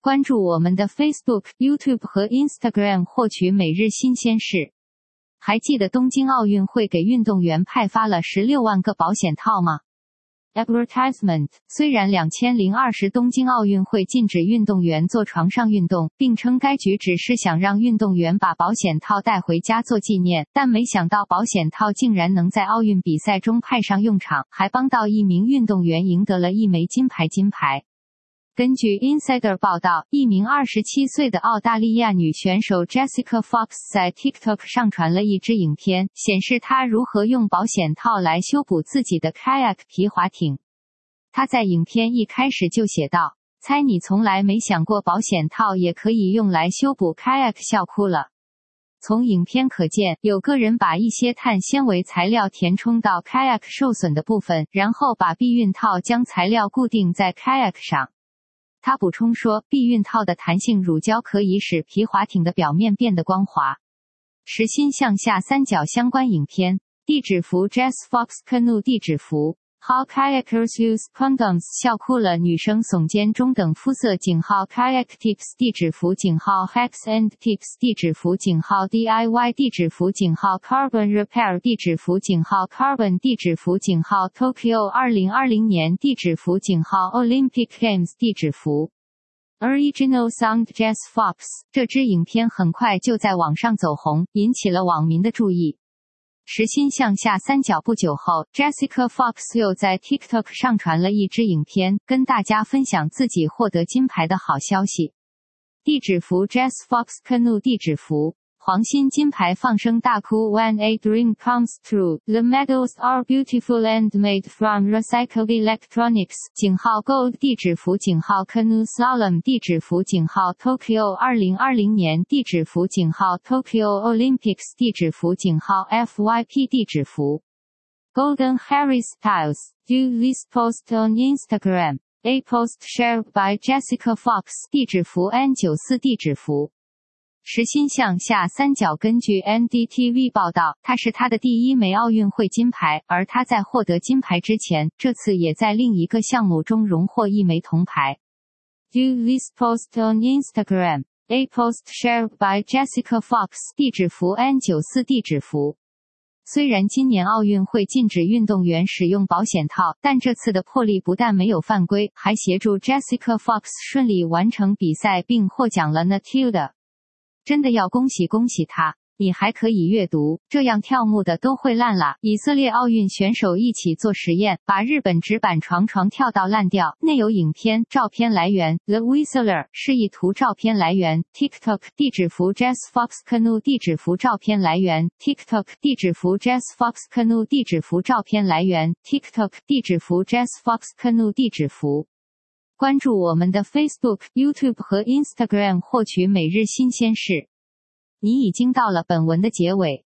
关注我们的 Facebook、YouTube 和 Instagram 获取每日新鲜事。还记得东京奥运会给运动员派发了16万个保险套吗？Advertisement 虽然2020东京奥运会禁止运动员做床上运动，并称该局只是想让运动员把保险套带回家做纪念，但没想到保险套竟然能在奥运比赛中派上用场，还帮到一名运动员赢得了1枚金牌。根据 Insider 报道，一名27岁的澳大利亚女选手 Jessica Fox 在 TikTok 上传了一支影片，显示她如何用保险套来修补自己的 kayak 皮划艇。她在影片一开始就写道：“猜你从来没想过保险套也可以用来修补 kayak， 笑哭了。”从影片可见，有个人把一些碳纤维材料填充到 kayak 受损的部分，然后把避孕套将材料固定在 kayak 上。他补充说，避孕套的弹性乳胶可以使皮划艇的表面变得光滑。实心向下三角相关影片，地址符 Jess Fox Canoe 地址符 How Kayakers Use Condoms 笑哭了女生耸肩中等肤色#Kayak Tips 地址符#Hacks and Tips 地址符#DIY 地址符#Carbon Repair 地址符#Carbon 地址符#Tokyo 2020年地址符#Olympic Games 地址符 Original Sound Jess Fox 这支影片很快就在网上走红，引起了网民的注意。实心向下三角不久后 ，Jessica Fox 又在 TikTok 上传了一支影片，跟大家分享自己获得金牌的好消息。地址符 Jess Fox Canoe 地址符黄心金牌放声大哭 When a dream comes true, the medals are beautiful and made from recycled electronics #Gold 地址符#Canoe Slalom 地址符#Tokyo 2020年地址符#Tokyo Olympics 地址符#FYP 地址符 Golden Harry Styles View this post on Instagram. A post shared by Jessica Fox 地址符 N94 地址符实心向下三角根据 NDTV 报道，它是他的第1枚奥运会金牌，而他在获得金牌之前，这次也在另一个项目中荣获1枚铜牌。View this post on Instagram. A post shared by Jessica Fox 地址符 N94 地址符虽然今年奥运会禁止运动员使用保险套，但这次的破例不但没有犯规，还协助 Jessica Fox 顺利完成比赛并获奖了 Natilda。真的要恭喜他，你还可以阅读，这样跳木的都会烂啦。以色列奥运选手一起做实验，把日本直板床跳到烂掉。内有影片，照片来源 The Whistler 示意图照片来源 TikTok 地址符 Jess Fox Canoe 地址符照片来源 TikTok 地址符 Jess Fox Canoe 地址符照片来源 TikTok 地址符 Jess Fox Canoe 地址符关注我们的 Facebook、YouTube 和 Instagram 获取每日新鲜事。你已经到了本文的结尾，